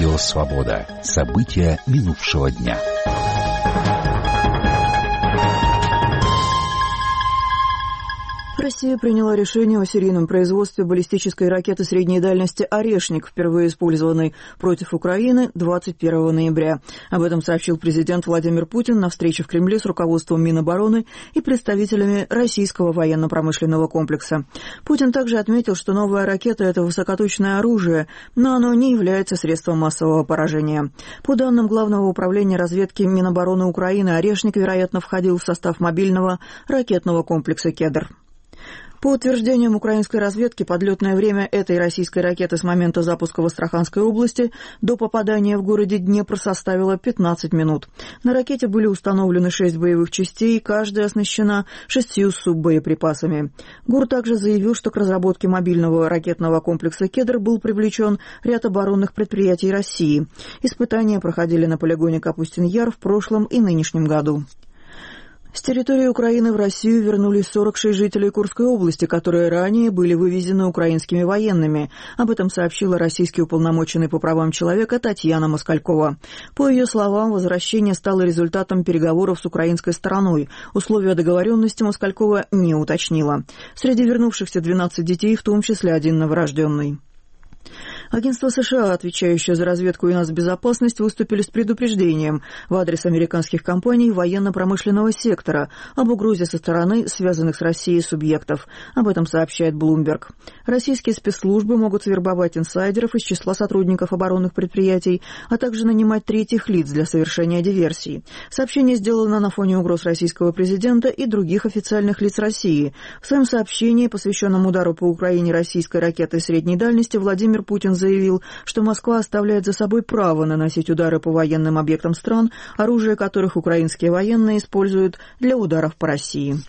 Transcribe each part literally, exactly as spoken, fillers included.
Радио «Свобода». События минувшего дня. Россия приняла решение о серийном производстве баллистической ракеты средней дальности «Орешник», впервые использованной против Украины двадцать первого ноября. Об этом сообщил президент Владимир Путин на встрече в Кремле с руководством Минобороны и представителями российского военно-промышленного комплекса. Путин также отметил, что новая ракета – это высокоточное оружие, но оно не является средством массового поражения. По данным Главного управления разведки Минобороны Украины, «Орешник», вероятно, входил в состав мобильного ракетного комплекса «Кедр». По утверждениям украинской разведки, подлетное время этой российской ракеты с момента запуска в Астраханской области до попадания в городе Днепр составило пятнадцать минут. На ракете были установлены шесть боевых частей, каждая оснащена шестью суббоеприпасами. ГУР также заявил, что к разработке мобильного ракетного комплекса «Кедр» был привлечен ряд оборонных предприятий России. Испытания проходили на полигоне Капустин-Яр в прошлом и нынешнем году. С территории Украины в Россию вернулись сорок шесть жителей Курской области, которые ранее были вывезены украинскими военными. Об этом сообщила российский уполномоченный по правам человека Татьяна Москалькова. По ее словам, возвращение стало результатом переговоров с украинской стороной. Условия договоренности Москалькова не уточнила. Среди вернувшихся двенадцать детей, в том числе один новорожденный. Агентство США, отвечающее за разведку и нацбезопасность, выступили с предупреждением в адрес американских компаний военно-промышленного сектора об угрозе со стороны связанных с Россией субъектов. Об этом сообщает Bloomberg. Российские спецслужбы могут вербовать инсайдеров из числа сотрудников оборонных предприятий, а также нанимать третьих лиц для совершения диверсий. Сообщение сделано на фоне угроз российского президента и других официальных лиц России. В своем сообщении, посвященном удару по Украине российской ракетой средней дальности, Владимир Путин заявил, что Москва оставляет за собой право наносить удары по военным объектам стран, оружие которых украинские военные используют для ударов по России.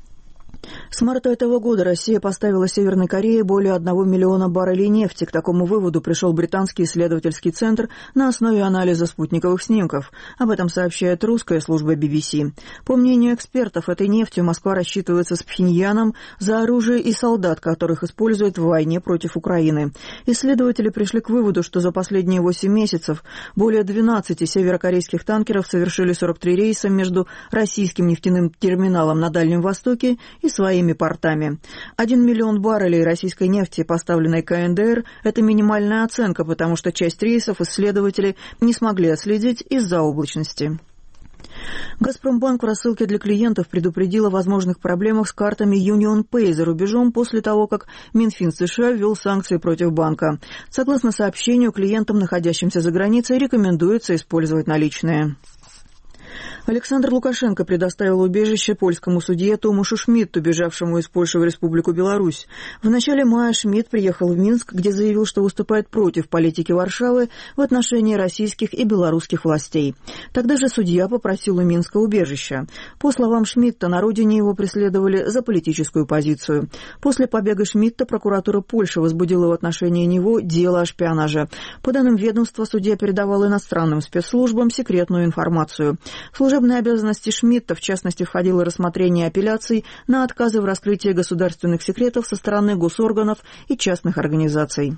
С марта этого года Россия поставила Северной Корее более одного миллиона баррелей нефти. К такому выводу пришел британский исследовательский центр на основе анализа спутниковых снимков. Об этом сообщает русская служба би би си. По мнению экспертов, этой нефтью Москва рассчитывается с Пхеньяном за оружие и солдат, которых использует в войне против Украины. Исследователи пришли к выводу, что за последние восемь месяцев более двенадцати северокорейских танкеров совершили сорок три рейса между российским нефтяным терминалом на Дальнем Востоке и своими портами. Один миллион баррелей российской нефти, поставленной ка эн дэ эр, это минимальная оценка, потому что часть рейсов исследователи не смогли отследить из-за облачности. «Газпромбанк» в рассылке для клиентов предупредил о возможных проблемах с картами Union Pay за рубежом после того, как Минфин США ввел санкции против банка. Согласно сообщению, клиентам, находящимся за границей, рекомендуется использовать наличные. Александр Лукашенко предоставил убежище польскому судье Томашу Шмидту, бежавшему из Польши в Республику Беларусь. В начале мая Шмидт приехал в Минск, где заявил, что выступает против политики Варшавы в отношении российских и белорусских властей. Тогда же судья попросил у Минска убежища. По словам Шмидта, на родине его преследовали за политическую позицию. После побега Шмидта прокуратура Польши возбудила в отношении него дело о шпионаже. По данным ведомства, судья передавал иностранным спецслужбам секретную информацию. В служебные обязанности Шмидта, в частности, входило рассмотрение апелляций на отказы в раскрытии государственных секретов со стороны госорганов и частных организаций.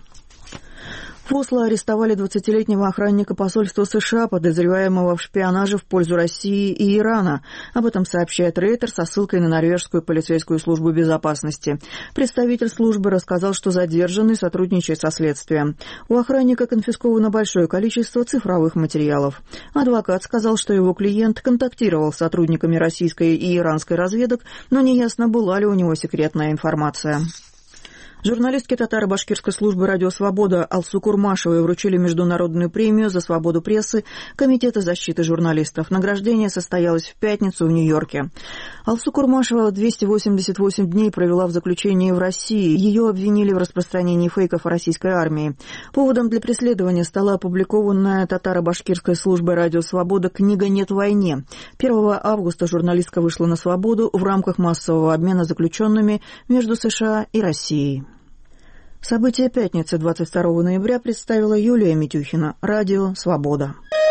В Осло арестовали двадцатилетнего охранника посольства США, подозреваемого в шпионаже в пользу России и Ирана. Об этом сообщает Рейтер со ссылкой на норвежскую полицейскую службу безопасности. Представитель службы рассказал, что задержанный сотрудничает со следствием. У охранника конфисковано большое количество цифровых материалов. Адвокат сказал, что его клиент контактировал с сотрудниками российской и иранской разведок, но неясно, была ли у него секретная информация. Журналистке татаро-башкирской службы «Радио Свобода» Алсу Курмашевой вручили международную премию за свободу прессы Комитета защиты журналистов. Награждение состоялось в пятницу в Нью-Йорке. Алсу Курмашева двести восемьдесят восемь дней провела в заключении в России. Ее обвинили в распространении фейков о российской армии. Поводом для преследования стала опубликованная татаро-башкирской службой «Радио Свобода» книга «Нет войне». первого августа журналистка вышла на свободу в рамках массового обмена заключенными между США и Россией. События пятницы двадцать второго ноября представила Юлия Митюхина. Радио «Свобода».